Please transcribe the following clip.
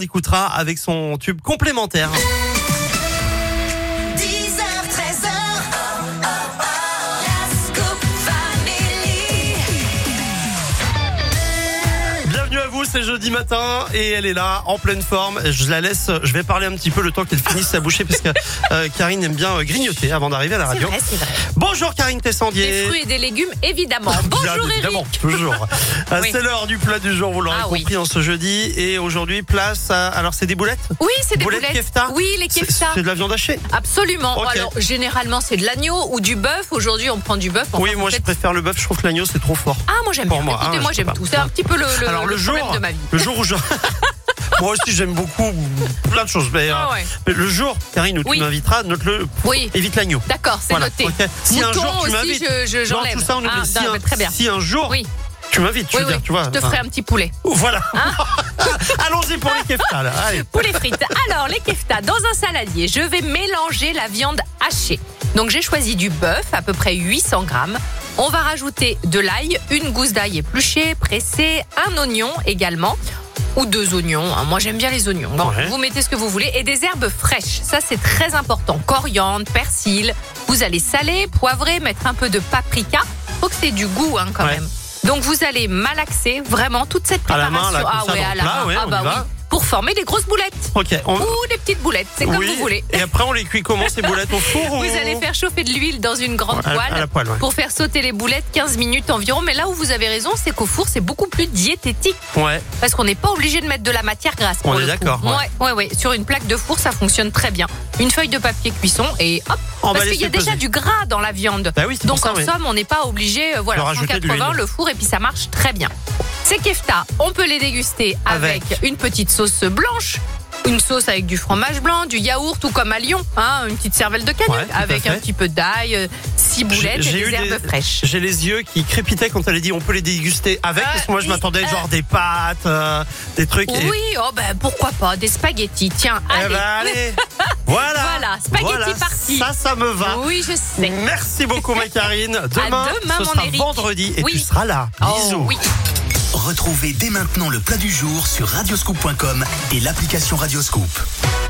l'écoutera avec son tube complémentaire. 10h-13h, la Scoop Family. Bienvenue à vous, c'est jeudi matin et elle est là, en pleine forme. Je la laisse, je vais parler un petit peu le temps qu'elle finisse sa bouchée parce que Karine aime bien grignoter avant d'arriver à la radio. C'est vrai. Bonjour Karine Tessandier. Des fruits et des légumes, évidemment. Bonjour Bien évidemment, Eric. toujours. Oui. C'est l'heure du plat du jour, vous l'aurez Oui. compris en ce jeudi. Et aujourd'hui, place à... Alors, c'est des boulettes? Oui, c'est des Boulettes boulettes. kefta? Oui, les kefta. C'est de la viande hachée? Absolument. Ok. Alors, généralement, c'est de l'agneau ou du bœuf. Aujourd'hui, on prend du bœuf. Enfin, Oui, moi je préfère le bœuf, je trouve que l'agneau c'est trop fort. Ah, moi j'aime Pour bien. moi, Écoutez, hein, moi je sais j'aime pas. tout. C'est un petit peu le Alors le jour, problème de ma vie. le jour où je... Moi aussi j'aime beaucoup plein de choses, mais, Ah ouais. mais le jour, Karine, où Oui. tu m'inviteras, note-le, Oui. évite l'agneau. D'accord, c'est Voilà, noté. ok. Si un Mouton jour tu aussi, m'invites, j'enlève. non, tout ça on oublie. Ah, Si non, mais très bien. Si un jour Oui. tu m'invites, je Oui, veux dire, oui. tu vois. Je te ferai un petit poulet. Voilà. Allons-y pour les keftas, là. Allez. Poulet frites. Alors, les keftas, dans un saladier, je vais mélanger la viande hachée. Donc, j'ai choisi du bœuf, à peu près 800 grammes. On va rajouter de l'ail, une gousse d'ail épluchée, pressée, un oignon également, ou 2 oignons. Moi, j'aime bien les oignons. Bon, Ouais. vous mettez ce que vous voulez. Et des herbes fraîches. Ça, c'est très important. Coriandre, persil. Vous allez saler, poivrer, mettre un peu de paprika. Faut que c'est du goût, hein, quand Ouais. même. Donc, vous allez malaxer vraiment toute cette À la préparation. main, là, comme ça, ouais, dans à le la plat, main. ouais, Ah on y bah va. oui. Pour former des grosses boulettes. Ok. Ou des petites boulettes, c'est comme Oui. vous voulez. Et après on les cuit comment ces boulettes au four ou... Vous allez faire chauffer de l'huile dans une grande À poêle la poêle, ouais. pour faire sauter les boulettes 15 minutes environ. Mais là où vous avez raison, c'est qu'au four, c'est beaucoup plus diététique Ouais. parce qu'on n'est pas obligé de mettre de la matière grasse. Pour On le est coup. d'accord, ouais. Ouais. Sur une plaque de four, ça fonctionne très bien. Une feuille de papier cuisson et hop. Parce Emballé qu'il y a sur le déjà pesé. du gras dans la viande. Bah oui, c'est Donc pour ça, en oui. somme, on n'est pas obligé. De Voilà, rajouter de 180 l'huile. le four et puis ça marche très bien. Ces keftas, on peut les déguster avec une petite sauce blanche. Une sauce avec du fromage blanc, du yaourt ou comme à Lyon, hein, une petite cervelle de canut Ouais, tout à avec fait. un petit peu d'ail, 6 boulettes et des herbes fraîches. J'ai les yeux qui crépitaient quand elle a dit on peut les déguster avec, parce que moi je m'attendais genre des pâtes, des trucs. et- Oui, oh ben pourquoi pas, des spaghettis, tiens, Eh allez. ben, allez. Voilà. Voilà, spaghetti parti. Ça me va. Oui, je sais. Merci beaucoup, ma Karine. Demain, demain, ce mon sera Eric. vendredi et Oui. tu seras là. Oh, Bisous. oui. Retrouvez dès maintenant le plat du jour sur radioscoop.com et l'application Radioscoop.